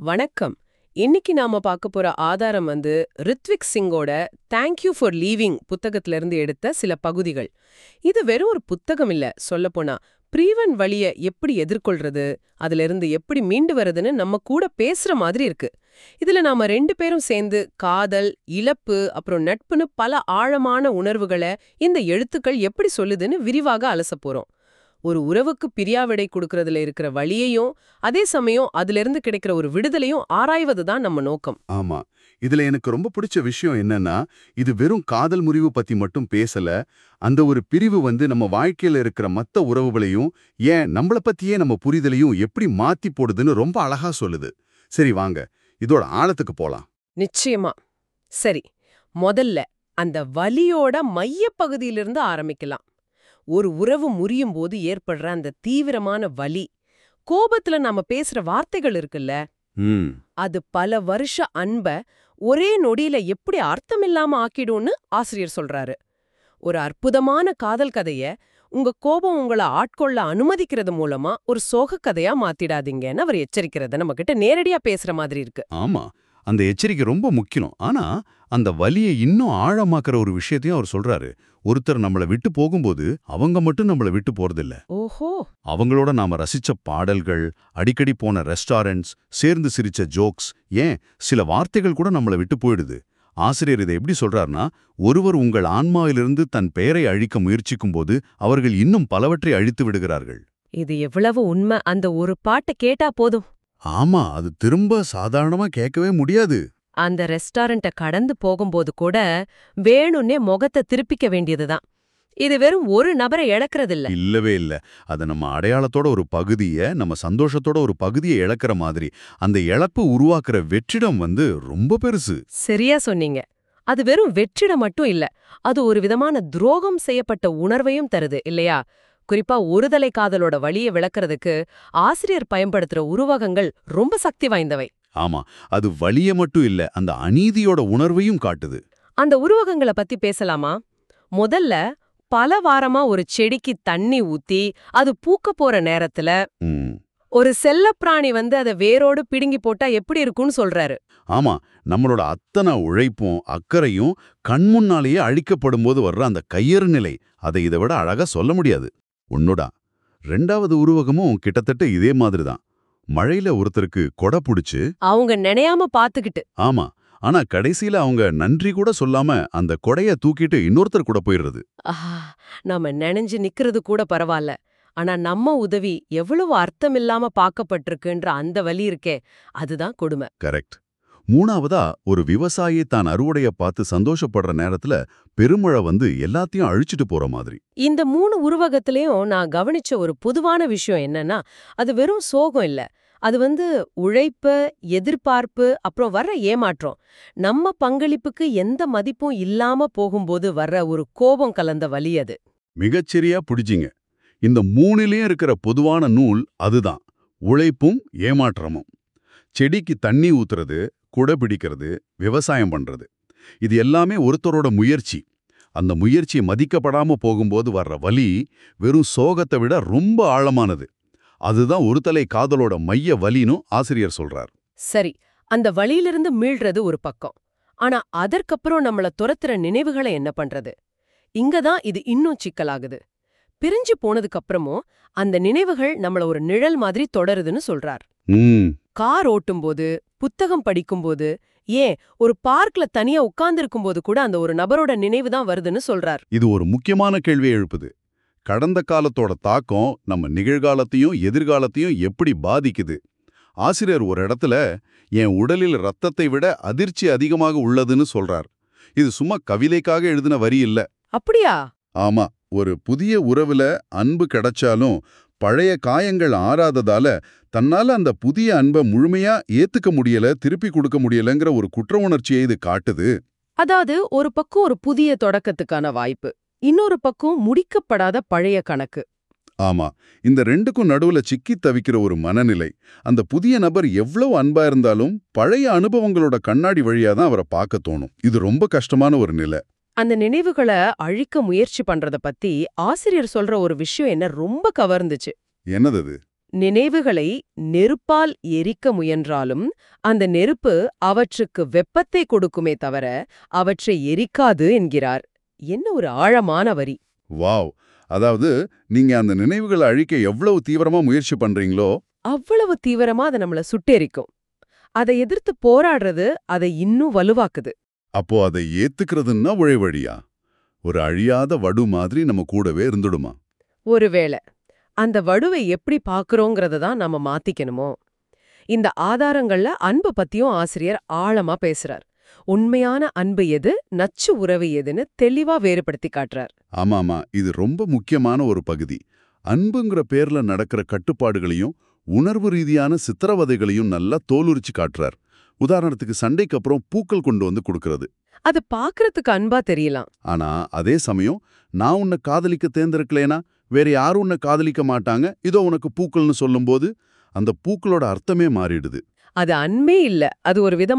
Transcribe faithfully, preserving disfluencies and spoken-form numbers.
வணக்கம். இன்னைக்கு நாம பார்க்க போற ஆதாரம் வந்து ரித்விக் சிங்கோட தேங்க்யூ ஃபார் லீவிங் புத்தகத்துல இருந்து எடுத்த சில பகுதிகள். இது வெறும் ஒரு புத்தகம் இல்ல, சொல்லப்போனா ப்ரீவன் வழிய எப்படி எதிர்கொள்றது, அதுல இருந்து எப்படி மீண்டு வரதுன்னு நம்ம கூட பேசுற மாதிரி இருக்கு. இதுல நாம ரெண்டு பேரும் சேர்ந்து காதல், இழப்பு, அப்புறம் நட்புன்னு பல ஆழமான உணர்வுகளை இந்த எழுத்துக்கள் எப்படி சொல்லுதுன்னு விரிவாக அலசப் போறோம். ஒரு உறவுக்கு பிரியாவிடை கொடுக்கறதுல இருக்கிற வழியையும், அதே சமயம் அதுல இருந்து கிடைக்கிற ஒரு விடுதலையும் ஆராய்வது தான் நம்ம நோக்கம். ஆமா. இதுல எனக்கு ரொம்ப பிடிச்ச விஷயம் என்னன்னா, இது வெறும் காதல் முறிவு பத்தி மட்டும் பேசல. அந்த ஒரு பிரிவு வந்து நம்ம வாழ்க்கையில இருக்கிற மத்த உறவுகளையும், ஏன் நம்மள பத்தியே நம்ம புரிதலையும் எப்படி மாத்தி போடுதுன்னு ரொம்ப அழகா சொல்லுது. சரி வாங்க, இதோட ஆழத்துக்கு போலாம். நிச்சயமா. சரி, முதல்ல அந்த வலியோட மையப் பகுதியிலிருந்து ஆரம்பிக்கலாம். ஒரு உறவு முறியும் போது ஏற்படுற அந்த தீவிரமான வலி, கோபத்துல நாம பேசுற வார்த்தைகள் இருக்குல்ல, ம் அது பல வருஷ அன்ப ஒரே நொடியில எப்படி அர்த்தமில்லாம ஆக்கிடும்னு ஆசிரியர் சொல்றாரு. ஒரு அற்புதமான காதல் கதைய உங்க கோபம் உங்கள ஆட்கொள்ள அனுமதிக்கிறது மூலமா ஒரு சோக கதையா மாத்திடாதீங்கன்னு அவர் எச்சரிக்கிறத நம்ம கிட்ட நேரடியா பேசுற மாதிரி இருக்கு. ஆமா. அந்த எச்சரிக்கை ரொம்ப முக்கியம். ஆனா, அந்த வலியை இன்னும் ஆழமாக்குற ஒரு விஷயத்தையும் அவர் சொல்றாரு. ஒருத்தர் நம்மள விட்டு போகும்போது, அவங்க மட்டும் நம்மள விட்டு போறதில்ல. ஓஹோ. அவங்களோட நாம ரசிச்ச பாடல்கள், அடிக்கடி போன ரெஸ்டாரண்ட்ஸ், சேர்ந்து சிரிச்ச ஜோக்ஸ், ஏன் சில வார்த்தைகள் கூட நம்மள விட்டு போயிடுது. ஆசிரியர் இதை எப்படி சொல்றாருன்னா, ஒருவர் உங்கள் ஆன்மாவிலிருந்து தன் பெயரை அழிக்க முயற்சிக்கும்போது, அவர்கள் இன்னும் பலவற்றை அழித்து விடுகிறார்கள். இது எவ்வளவு உண்மை. அந்த ஒரு பாட்டை கேட்டா போதும். ஆமா, அது திரும்ப சாதாரணமா கேட்கவே முடியாது. அந்த ரெஸ்டாரண்ட்ட கடந்து போகும்போது கூட வேணும்னே முகத்தை திருப்பிக்க வேண்டியதுதான். இது வெறும் ஒரு நபரை இழக்கிறதில்ல. இல்லவே இல்ல. அத நம்ம அடையாளத்தோட ஒரு பகுதிய, நம்ம சந்தோஷத்தோட ஒரு பகுதியை இழக்கிற மாதிரி, அந்த இழப்பு உருவாக்குற வெற்றிடம் வந்து ரொம்ப பெருசு. சரியா சொன்னீங்க. அது வெறும் வெற்றிடம் மட்டும் இல்ல, அது ஒரு விதமான துரோகம் செய்யப்பட்ட உணர்வையும் தருது இல்லையா? குறிப்பா ஒருதலை காதலோட வழியை விளக்குறதுக்கு ஆசிரியர் பயன்படுத்துற உருவகங்கள் ரொம்ப சக்தி வாய்ந்தவை. ஆமா, அது வலிய மட்டும் இல்ல, அந்த அநீதியோட உணர்வையும் காட்டுது. அந்த உருவகங்களை பத்தி பேசலாமா? முதல்ல பல வாரமா ஒரு செடிக்கு தண்ணி ஊத்தி அது பூக்க போற நேரத்துல ம். ஒரு செல்லப்பிராணி வந்து அதை வேரோடு பிடுங்கி போட்டா எப்படி இருக்கும்னு சொல்றாரு. ஆமா, நம்மளோட அத்தனை உழைப்பும் அக்கறையும் கண்முன்னாலேயே அழிக்கப்படும் போது வர்ற அந்த கையறு நிலை, அதை இதை விட அழகா சொல்ல முடியாது. உன்னோடா ரெண்டாவது உருவகமும் கிட்டத்தட்ட இதே மாதிரிதான். மழையில ஒருத்தருக்கு கொடை புடிச்சு அவங்க நினையாம பாத்துக்கிட்டு. ஆமா, ஆனா கடைசியில அவங்க நன்றி கூட சொல்லாம அந்த கொடைய தூக்கிட்டு இன்னொருத்தர் கூட போயிடுறது. ஆஹா, நாம நனைஞ்சு நிக்கிறது கூட பரவாயில்ல, ஆனா நம்ம உதவி எவ்வளவு அர்த்தமில்லாம பாக்கப்பட்டிருக்குன்ற அந்த வலி இருக்கே, அதுதான் கொடுமை. கரெக்ட். மூணாவதா, ஒரு விவசாயி தான் அறுவடைய பார்த்து சந்தோஷப்படுற நேரத்துல பெருமழை வந்து எல்லாத்தையும் அழிச்சிட்டு போற மாதிரி. இந்த மூணு உருவகத்திலையும் நான் கவனிச்ச ஒரு பொதுவான விஷயம் என்னன்னா, அது வெறும் சோகம் இல்ல, அது வந்து உழைப்பு, எதிர்பார்ப்பு, அப்புறம் வர்ற ஏமாற்றம், நம்ம பங்களிப்புக்கு எந்த மதிப்பும் இல்லாம போகும்போது வர்ற ஒரு கோபம் கலந்த வலி அது. மிகச்சரியா புடிச்சிங்க. இந்த மூணிலையும் இருக்கிற பொதுவான நூல் அதுதான், உழைப்பும் ஏமாற்றமும். செடிக்கு தண்ணி ஊத்துறது, குடை பிடிக்கிறது, விவசாயம் பண்றது, இது எல்லாமே ஒருத்தரோட முயற்சி. அந்த முயற்சி மதிக்கப்படாம போகும்போது வர்ற வலி வெறும் சோகத்தை விட ரொம்ப ஆழமானது. அதுதான் ஒருதலை காதலோட மைய வலின்னு ஆசிரியர் சொல்றார். சரி, அந்த வலியிலிருந்து மீள்றது ஒரு பக்கம். ஆனா அதற்கப்புறம் நம்மள துரத்துற நினைவுகளை என்ன பண்றது? இங்கதான் இது இன்னும் சிக்கலாகுது. பிரிஞ்சு போனதுக்கு அப்புறமும் அந்த நினைவுகள் நம்மள ஒரு நிழல் மாதிரி தொடருதுன்னு சொல்றார். ம் கார் ஓட்டும்போது, புத்தகம் படிக்கும்போது, ஏன் ஒரு பார்க்ல தனியா உட்கார்ந்திருக்கும் போது கூட அந்த ஒரு நபரோட நினைவு தான் வருதுன்னு சொல்றார். இது ஒரு முக்கியமான கேள்வியை எழுப்புது. கடந்த காலத்தோட தாக்கம் நம்ம நிகழ்காலத்தையும் எதிர்காலத்தையும் எப்படி பாதிக்குது? ஆசிரியர் ஒரு இடத்துல என் உடலில் ரத்தத்தை விட அதிர்ச்சி அதிகமாக உள்ளதுன்னு சொல்றார். இது சும்மா கவிதைக்காக எழுதின வரி இல்ல. அப்படியா? ஆமா, ஒரு புதிய உறவுல அன்பு கிடைச்சாலும் பழைய காயங்கள் ஆறாததால தன்னால அந்த புதிய அன்பை முழுமையா ஏத்துக்க முடியல, திருப்பி கொடுக்க முடியலங்கிற ஒரு குற்ற உணர்ச்சியை இது காட்டுது. அதாவது ஒரு பக்கம் ஒரு புதிய தொடக்கத்துக்கான வாய்ப்பு, இன்னொரு பக்கம் முடிக்கப்படாத பழைய கணக்கு. ஆமா, இந்த ரெண்டுக்கும் நடுவுல சிக்கி தவிக்கிற ஒரு மனநிலை. அந்த புதிய நபர் எவ்வளவு அன்பா இருந்தாலும் பழைய அனுபவங்களோட கண்ணாடி வழியா தான் அவரை பார்க்க தோணும். இது ரொம்ப கஷ்டமான ஒரு நிலை. அந்த நினைவுகளை அழிக்க முயற்சி பண்றத பத்தி ஆசிரியர் சொல்ற ஒரு விஷயம் என்ன ரொம்ப கவர்ந்துச்சு. என்னது அது? நினைவுகளை நெருப்பால் எரிக்க முயன்றாலும் அந்த நெருப்பு அவற்றுக்கு வெப்பத்தை கொடுக்குமே தவிர அவற்றை எரிக்காது என்கிறார். என்ன ஒரு ஆழமான வரி! வாவ்! அதாவது நீங்க அந்த நினைவுகளை அழிக்க எவ்வளவு தீவிரமா முயற்சி பண்றீங்களோ அவ்வளவு தீவிரமா அதை நம்மள சுட்டெரிக்கும். அதை எதிர்த்து போராடுறது அதை இன்னும் வலுவாக்குது. அப்போ அதை ஏத்துக்கிறதுன்னா ஒரே வழியா? ஒரு அழியாத வடு மாதிரி நம்ம கூடவே இருந்துடுமா? ஒருவேளை அந்த வடுவை எப்படி பாக்குறோங்கிறத தான் நாம மாத்திக்கணுமோ? இந்த ஆதாரங்கள்ல அன்பு பத்தியும் ஆசிரியர் ஆழமா பேசுறார். உண்மையான அன்பு எது, நச்சு உறவு எதுன்னு தெளிவா வேறுபடுத்தி காட்டுறார். ஆமாமா, இது ரொம்ப முக்கியமான ஒரு பகுதி. அன்புங்கிற பேர்ல நடக்கிற கட்டுப்பாடுகளையும் உணர்வு ரீதியான சித்திரவதைகளையும் நல்லா தோலுரிச்சு காட்டுறார். உதாரணத்துக்கு சண்டைக்கு அப்புறம் பூக்கள் கொண்டு வந்து கொடுக்கறது. அது பாக்குறதுக்கு அன்பா தெரியலாம். ஆனா அதே சமயம் நான் உன்னை காதலிக்க தேர்ந்தெடுக்கலேனா வேற யாரும் உன்னை காதலிக்க மாட்டாங்க, இதோ உனக்கு பூக்கள்னு சொல்லும்போது அந்த பூக்களோட அர்த்தமே மாறிடுது. அது அன்பே இல்ல, அது ஒரு விதமான